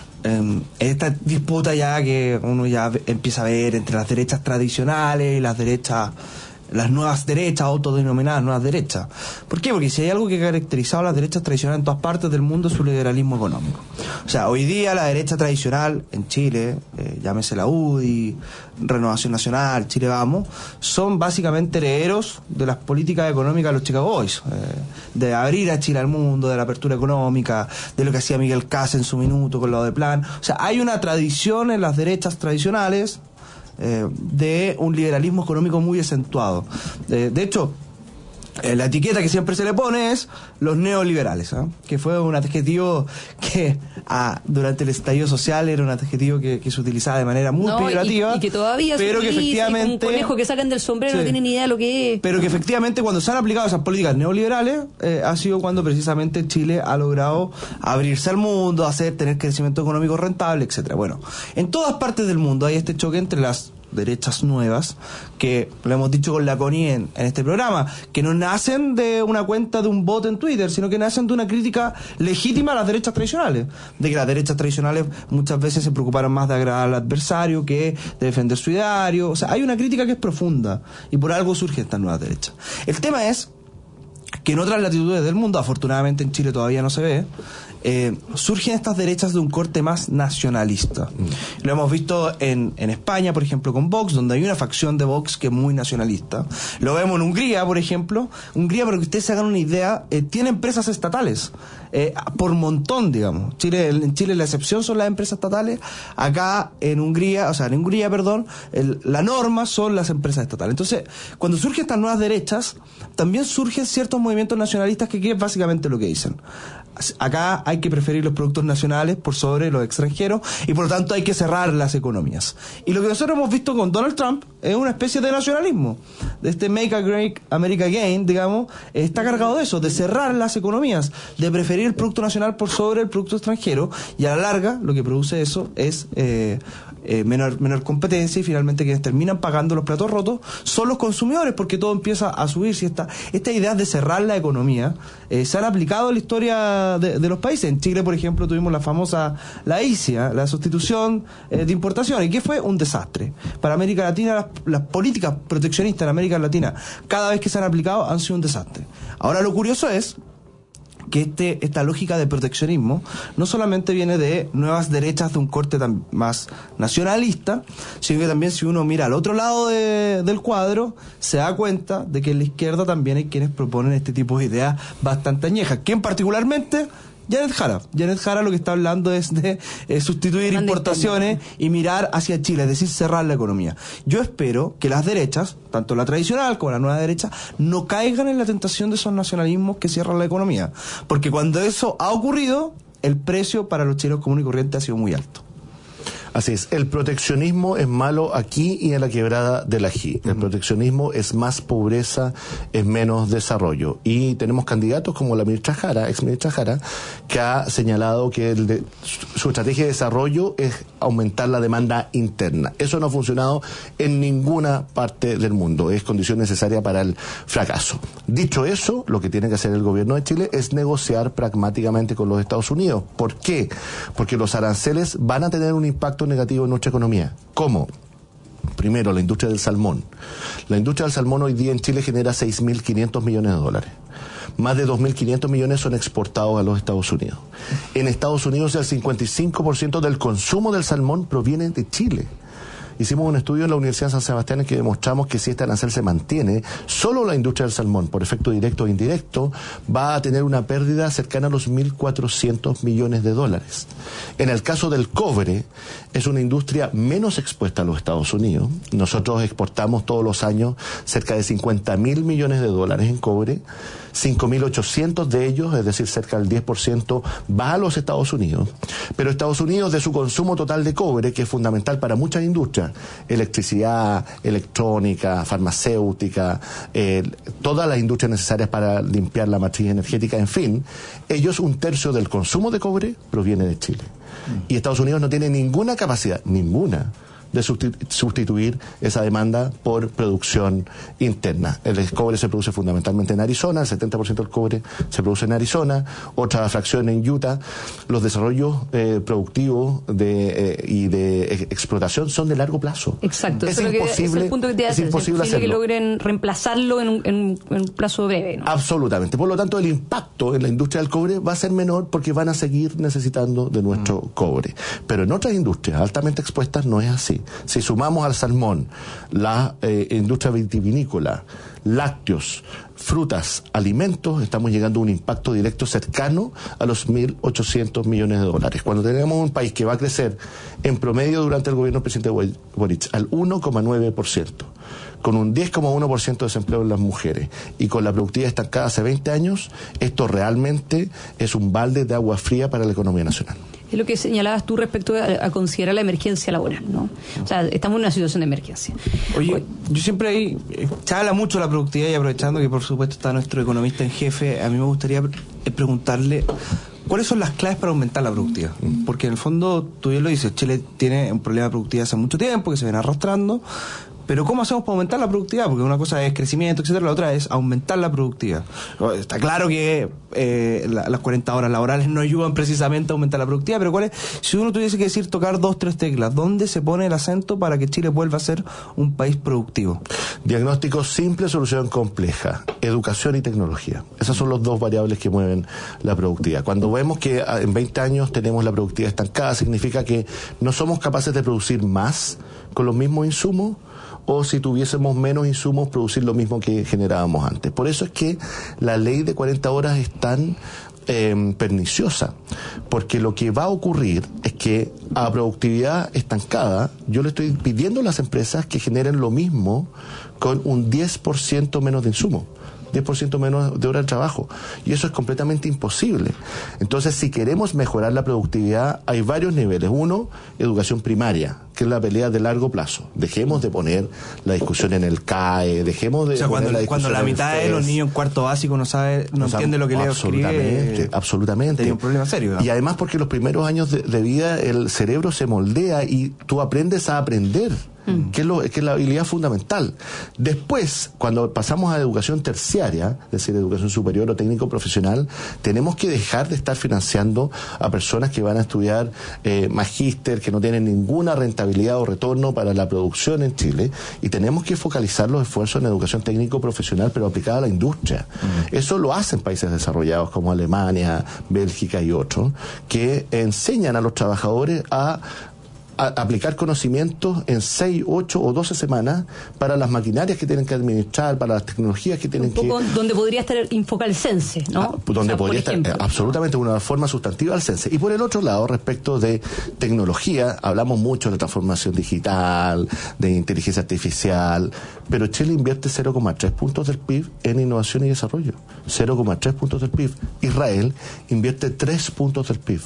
Esta disputa ya que uno ya empieza a ver entre las derechas tradicionales y las derechas las nuevas derechas, autodenominadas nuevas derechas. ¿Por qué? Porque si hay algo que ha caracterizado a las derechas tradicionales en todas partes del mundo es su liberalismo económico. O sea, hoy día la derecha tradicional en Chile, llámese la UDI, Renovación Nacional, Chile Vamos, son básicamente herederos de las políticas económicas de los Chicago Boys, de abrir a Chile al mundo, de la apertura económica, de lo que hacía Miguel Cas en su minuto con lo de Plan. O sea, hay una tradición en las derechas tradicionales de un liberalismo económico muy acentuado. De hecho, la etiqueta que siempre se le pone es los neoliberales, que fue un adjetivo que durante el estallido social era un adjetivo que se utilizaba de manera muy peyorativa,
y que todavía
pero que efectivamente
un conejo que sacan del sombrero no tiene ni idea de lo que es.
Pero que efectivamente cuando se han aplicado esas políticas neoliberales ha sido cuando precisamente Chile ha logrado abrirse al mundo, tener crecimiento económico rentable, etcétera. Bueno, en todas partes del mundo hay este choque entre las derechas nuevas, que lo hemos dicho con la Connie en este programa, que no nacen de una cuenta de un bot en Twitter, sino que nacen de una crítica legítima a las derechas tradicionales, de que las derechas tradicionales muchas veces se preocuparon más de agradar al adversario que de defender su ideario. O sea, hay una crítica que es profunda y por algo surgen estas nuevas derechas. El tema es que en otras latitudes del mundo, afortunadamente en Chile todavía no se ve, surgen estas derechas de un corte más nacionalista. Lo hemos visto en España, por ejemplo, con Vox, donde hay una facción de Vox que es muy nacionalista. Lo vemos en Hungría, por ejemplo. Hungría, para que ustedes se hagan una idea, tiene empresas estatales por montón, digamos. En Chile la excepción son las empresas estatales. Acá en Hungría, la norma son las empresas estatales. Entonces, cuando surgen estas nuevas derechas, también surgen ciertos movimientos nacionalistas que es básicamente lo que dicen. Acá hay que preferir los productos nacionales por sobre los extranjeros y por lo tanto hay que cerrar las economías. Y lo que nosotros hemos visto con Donald Trump es una especie de nacionalismo. De este Make America Again, digamos, está cargado de eso, de cerrar las economías, de preferir el producto nacional por sobre el producto extranjero, y a la larga lo que produce eso es menor competencia, y finalmente quienes terminan pagando los platos rotos son los consumidores, porque todo empieza a subir. Si esta idea de cerrar la economía se han aplicado en la historia de los países. En Chile, por ejemplo, tuvimos la famosa ICI, la sustitución de importaciones, que fue un desastre. Para América Latina, las políticas proteccionistas en América Latina, cada vez que se han aplicado, han sido un desastre. Ahora, lo curioso es que esta lógica de proteccionismo no solamente viene de nuevas derechas de un corte más nacionalista, sino que también, si uno mira al otro lado del cuadro, se da cuenta de que en la izquierda también hay quienes proponen este tipo de ideas bastante añejas. ¿Quién particularmente? Janet Jara lo que está hablando es de sustituir importaciones y mirar hacia Chile, es decir, cerrar la economía. Yo espero que las derechas, tanto la tradicional como la nueva derecha, no caigan en la tentación de esos nacionalismos que cierran la economía, porque cuando eso ha ocurrido, el precio para los chilenos comunes y corrientes ha sido muy alto.
Así es, el proteccionismo es malo aquí y en la quebrada del Ají. El proteccionismo es más pobreza, es menos desarrollo. Y tenemos candidatos como la ministra Jara, ex ministra Jara, que ha señalado que su estrategia de desarrollo es aumentar la demanda interna. Eso no ha funcionado en ninguna parte del mundo, es condición necesaria para el fracaso. Dicho eso, lo que tiene que hacer el gobierno de Chile es negociar pragmáticamente con los Estados Unidos. ¿Por qué? Porque los aranceles van a tener un impacto negativo en nuestra economía. ¿Cómo? Primero, la industria del salmón. La industria del salmón hoy día en Chile genera 6.500 millones de dólares. Más de 2.500 millones son exportados a los Estados Unidos. En Estados Unidos el 55% del consumo del salmón proviene de Chile. Hicimos un estudio en la Universidad de San Sebastián en que demostramos que si este arancel se mantiene, solo la industria del salmón, por efecto directo o indirecto, va a tener una pérdida cercana a los 1.400 millones de dólares. En el caso del cobre, es una industria menos expuesta a los Estados Unidos. Nosotros exportamos todos los años cerca de 50.000 millones de dólares en cobre. 5.800 de ellos, es decir, cerca del 10%, va a los Estados Unidos. Pero Estados Unidos, de su consumo total de cobre, que es fundamental para muchas industrias, electricidad, electrónica, farmacéutica, todas las industrias necesarias para limpiar la matriz energética, en fin, ellos 1/3 del consumo de cobre proviene de Chile. Y Estados Unidos no tiene ninguna capacidad, de sustituir esa demanda por producción interna. El cobre se produce fundamentalmente en Arizona, el 70% del cobre se produce en Arizona, otra fracción en Utah. Los desarrollos productivos y de explotación son de largo plazo.
Exacto,
es imposible,
el punto que te hace,
es imposible hacerlo.
Que logren reemplazarlo en un plazo breve, ¿no?
Absolutamente. Por lo tanto, el impacto en la industria del cobre va a ser menor porque van a seguir necesitando de nuestro cobre. Pero en otras industrias altamente expuestas no es así. Si sumamos al salmón la industria vitivinícola, lácteos, frutas, alimentos, estamos llegando a un impacto directo cercano a los 1.800 millones de dólares. Cuando tenemos un país que va a crecer en promedio durante el gobierno del presidente Boric al 1,9%, con un 10,1% de desempleo en las mujeres y con la productividad estancada hace 20 años, esto realmente es un balde de agua fría para la economía nacional.
Es lo que señalabas tú respecto a considerar la emergencia laboral, ¿no? O sea, estamos en una situación de emergencia.
Oye, yo siempre se habla mucho de la productividad y aprovechando que por supuesto está nuestro economista en jefe, a mí me gustaría preguntarle ¿cuáles son las claves para aumentar la productividad? Porque en el fondo, tú bien lo dices, Chile tiene un problema de productividad hace mucho tiempo que se viene arrastrando. Pero ¿cómo hacemos para aumentar la productividad? Porque una cosa es crecimiento, etcétera, la otra es aumentar la productividad. Está claro que las 40 horas laborales no ayudan precisamente a aumentar la productividad, pero ¿cuál es? Si uno tuviese que decir tocar 2, 3 teclas, ¿dónde se pone el acento para que Chile vuelva a ser un país productivo?
Diagnóstico simple, solución compleja. Educación y tecnología. Esas son las dos variables que mueven la productividad. Cuando vemos que en 20 años tenemos la productividad estancada, significa que no somos capaces de producir más con los mismos insumos, o si tuviésemos menos insumos, producir lo mismo que generábamos antes. Por eso es que la ley de 40 horas es tan perniciosa, porque lo que va a ocurrir es que a productividad estancada yo le estoy pidiendo a las empresas que generen lo mismo con un 10% menos de insumos, 10% menos de hora de trabajo, y eso es completamente imposible. Entonces, si queremos mejorar la productividad, hay varios niveles. Uno, educación primaria, que es la pelea de largo plazo. Dejemos de poner la discusión en el CAE, dejemos de poner la discusión
cuando la mitad de los niños en cuarto básico no entiende lo que leo, escribe,
absolutamente.
Tiene un problema serio, ¿no?
Y además porque los primeros años de vida el cerebro se moldea y tú aprendes a aprender. Que es la habilidad fundamental. Después, cuando pasamos a educación terciaria, es decir, educación superior o técnico profesional, tenemos que dejar de estar financiando a personas que van a estudiar magíster, que no tienen ninguna rentabilidad o retorno para la producción en Chile, y tenemos que focalizar los esfuerzos en educación técnico profesional, pero aplicada a la industria. Eso lo hacen países desarrollados como Alemania, Bélgica y otros, que enseñan a los trabajadores a aplicar conocimientos en 6, 8 o 12 semanas para las maquinarias que tienen que administrar, para las tecnologías que tienen que...
Donde podría estar enfocar el CENSE, ¿no?
Donde podría estar absolutamente una forma sustantiva al CENSE. Y por el otro lado, respecto de tecnología, hablamos mucho de transformación digital, de inteligencia artificial, pero Chile invierte 0,3 puntos del PIB en innovación y desarrollo. 0,3 puntos del PIB. Israel invierte 3 puntos del PIB.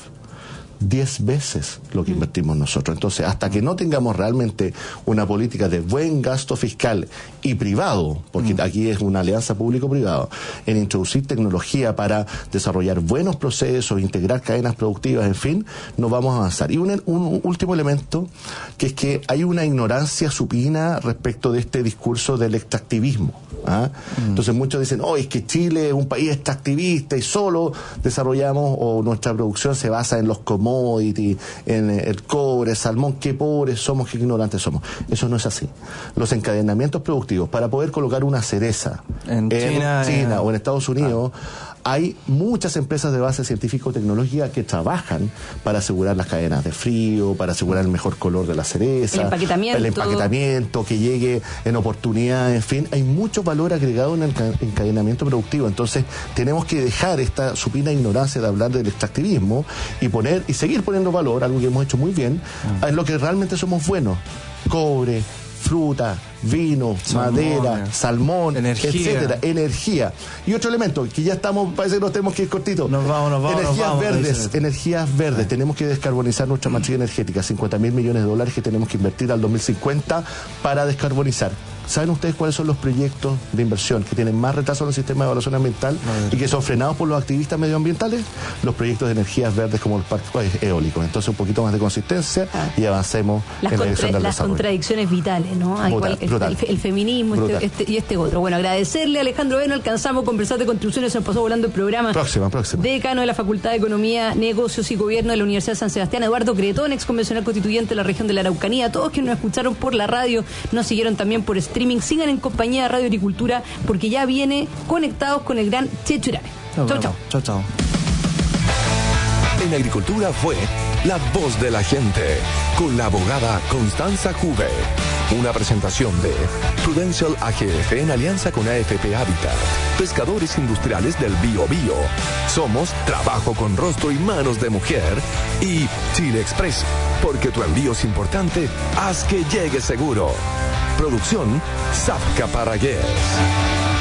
10 veces lo que invertimos nosotros. Entonces, hasta que no tengamos realmente una política de buen gasto fiscal y privado, porque aquí es una alianza público-privado, en introducir tecnología para desarrollar buenos procesos, integrar cadenas productivas, en fin, no vamos a avanzar. Y un último elemento, que es que hay una ignorancia supina respecto de este discurso del extractivismo. Entonces muchos dicen, es que Chile es un país extractivista y solo desarrollamos, o nuestra producción se basa en los commodities, en el cobre, el salmón, qué pobres somos, qué ignorantes somos. Eso no es así. Los encadenamientos productivos, para poder colocar una cereza en China o en Estados Unidos, hay muchas empresas de base científico-tecnológica que trabajan para asegurar las cadenas de frío, para asegurar el mejor color de la cereza, el empaquetamiento, que llegue en oportunidad, en fin, hay mucho valor agregado en el encadenamiento productivo. Entonces tenemos que dejar esta supina ignorancia de hablar del extractivismo y seguir poniendo valor, algo que hemos hecho muy bien, en lo que realmente somos buenos: cobre, fruta, vino, madera, salmón, etcétera, energía. Y otro elemento, que ya estamos, parece que nos tenemos que ir cortito. Nos vamos. Energías verdes. Tenemos que descarbonizar nuestra matriz energética, $50.000 millones que tenemos que invertir al 2050 para descarbonizar. ¿Saben ustedes cuáles son los proyectos de inversión que tienen más retraso en el sistema de evaluación ambiental y que son frenados por los activistas medioambientales? Los proyectos de energías verdes como los parques eólicos. Entonces, un poquito más de consistencia y avancemos en la dirección del
las
desarrollo.
Contradicciones vitales, ¿no? El feminismo y este otro. Bueno, agradecerle a Alejandro Beno, alcanzamos a conversar de contribuciones, se nos pasó volando el programa.
Próxima.
Decano de la Facultad de Economía, Negocios y Gobierno de la Universidad de San Sebastián, Eduardo Cretón, ex convencional constituyente de la región de la Araucanía. Todos quienes nos escucharon por la radio, nos siguieron también por streaming, sigan en compañía de Radio Agricultura, porque ya viene Conectados con el gran Checho Irane.
Chao.
En Agricultura fue La Voz de la Gente, con la abogada Constanza Juve. Una presentación de Prudential AGF en alianza con AFP Habitat, pescadores industriales del Bío Bío. Somos Trabajo con Rostro y Manos de Mujer y Chile Express, porque tu envío es importante, haz que llegue seguro. Producción Zapca Paragués.